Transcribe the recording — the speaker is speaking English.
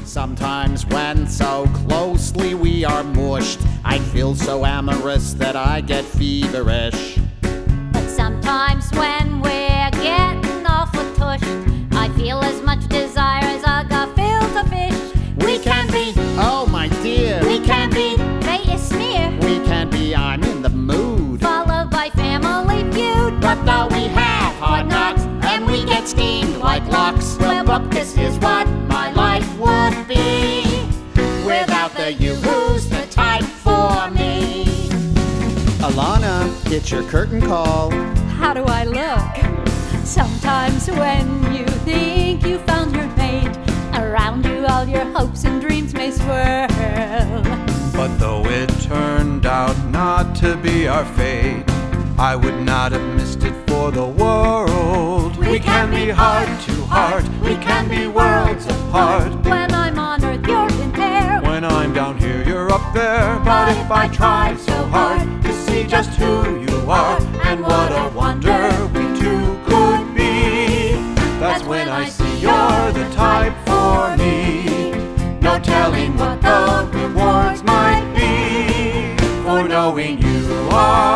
Sometimes when so closely we are mushed, I feel so amorous that I get feverish. But sometimes when we're getting awful tushed, I feel as much desire as a gefilte fish. We can be, oh my dear, We can be, they is smear, we can be, I'm in the mood. followed by Family Feud. But though we have hard knocks and we get steamed like locks, well, but this is what my life would be without the you who's the type for me. Alana, it's your curtain call. How do I look? Sometimes when you think you found your mate, around you all your hopes and dreams may swirl. But though it turned out not to be our fate, I would not have missed it for the world. We can be heart to heart, we can be worlds apart. When I'm on earth, you're in there. When I'm down here, you're up there. But if I try so hard to see just who you are and what a wonder we two could be, that's when I see you're the type for me. No telling what the rewards might be for knowing you are